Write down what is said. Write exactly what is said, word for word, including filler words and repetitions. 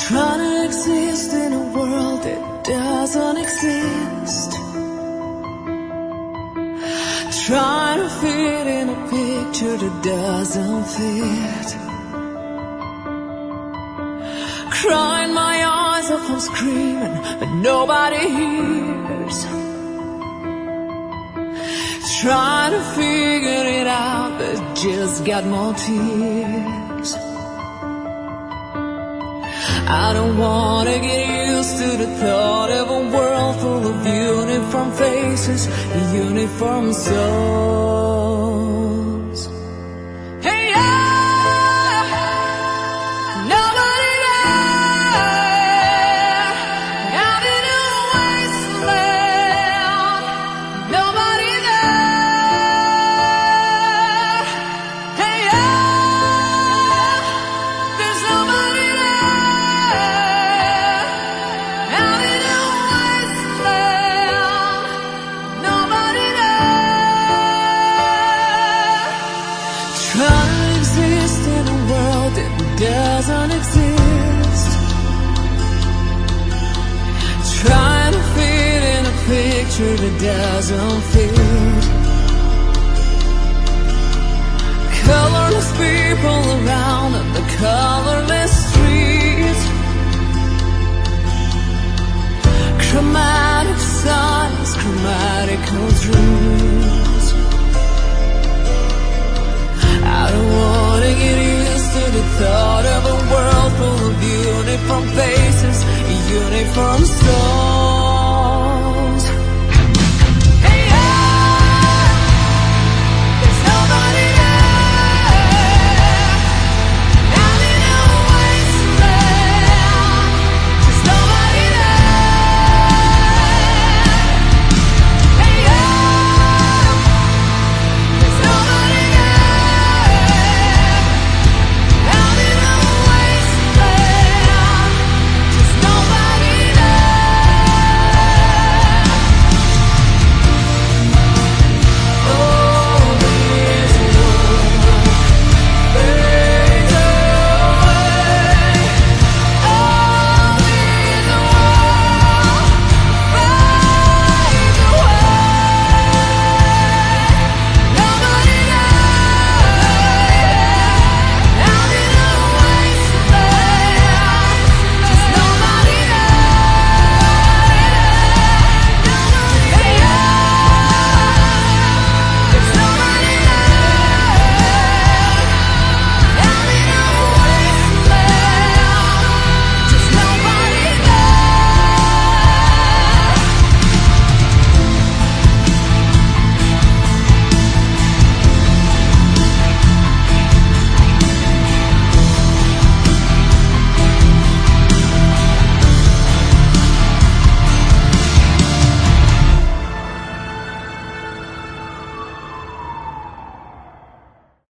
Trying to exist in a world that doesn't exist. Trying to fit in a picture that doesn't fit. Crying my eyes up, I'm screaming, but nobody hears. Trying to figure it out, but just got more tears. I don't wanna get used to the thought of a world full of uniform faces, uniform souls. Hey, yeah, nobody there, out in a wasteland, nobody there. Hey, yeah, there's nobody there. Trying to exist in a world that doesn't exist. Trying to fit in a picture that doesn't fit. Colorless people around on the colorless streets. Chromatic signs, chromatical dreams. I don't wanna get used to the thought of a world full of uniform faces, uniform souls.